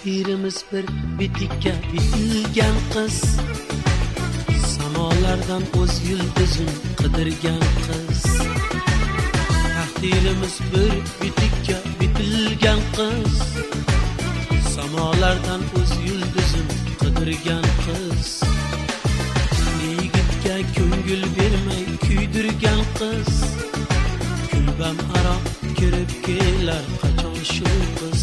Taqdirimiz bir bitikka bitilgan qiz, samolardan o'z yulduzin qidirgan qiz. Taqdirimiz bir bitikka bitilgan qiz, samolardan o'z yulduzin qidirgan qiz. Yigitga ko'ngil bermay kuydirgan qiz, kulbam aro kirib kelar qachon shu qiz.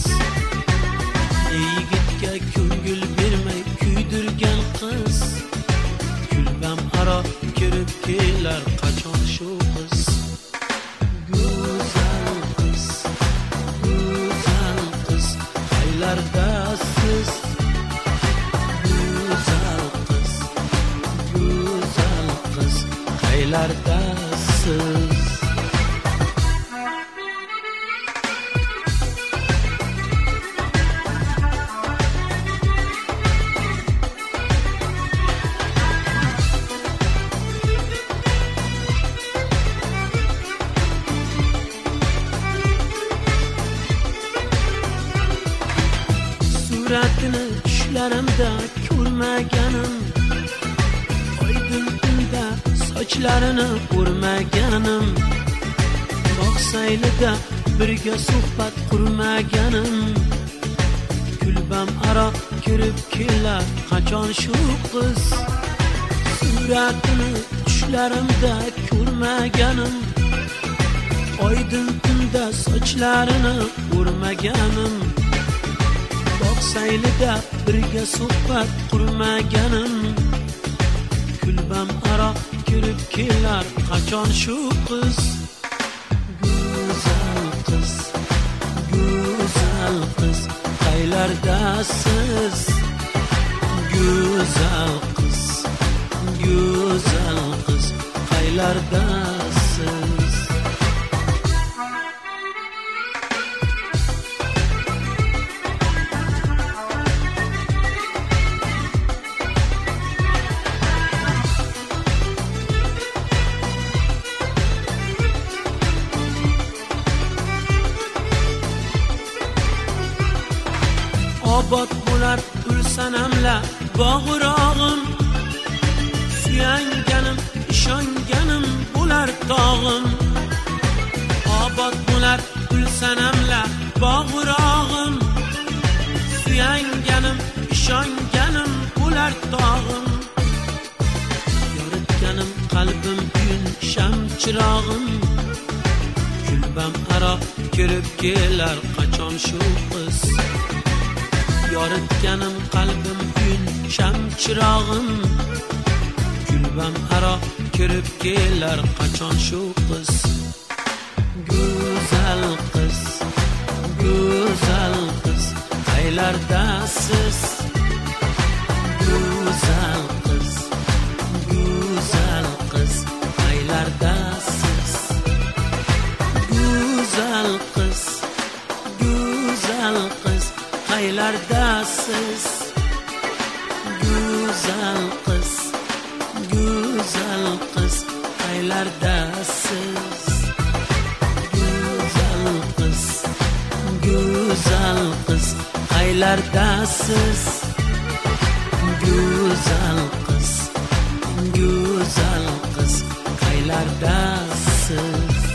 Yigitga ko'ngil bermay kuydirgan qiz, kulbam aro kirib kelar qachon shu qiz. Go'zal qiz, go'zal qiz, qaylardasiz? Go'zal qiz, go'zal qiz, qaylardasiz? Suratini tushlarimda ko'rmaganim, oydin tunda sochlarini o'rmaganim, bog' saylida birga suhbat qurmaganim, kulbam aro kirib kelar qachon shu qiz. Suratini tushlarimda ko'rmaganim, oydin tunda sochlarini o'rmaganim, saylida birga suhbat qurmaganim, kulbam aro kirib kelar qachon shu qiz. Go'zal qiz, go'zal qiz, qaylardasiz? Go'zal qiz, go'zal qiz, qaylardasiz? Obod bo'lar ulsanamla bog'rog'im, suyanganim, ishonganim bo'lar tog'im. Obod bo'lar ulsanamla bog'rog'im, suyanganim, ishonganim bo'lar tog'im. Yoritganim qalbim uyun sham chirog'im, kulbam aro kirib kelar qachon shu qiz. Yoritganim qalbim uyun sham chirog'im, kulbam aro kirib kelar qachon shu qiz. Go'zal qiz, go'zal qiz, qaylardasiz? Go'zal qiz, go'zal qiz, qaylardasiz? Go'zal qiz, go'zal qiz, qaylardasiz? Go'zal qiz, go'zal qiz, qaylardasiz? Go'zal qiz, go'zal qiz, qaylardasiz? Go'zal qiz, go'zal qiz, qaylardasiz?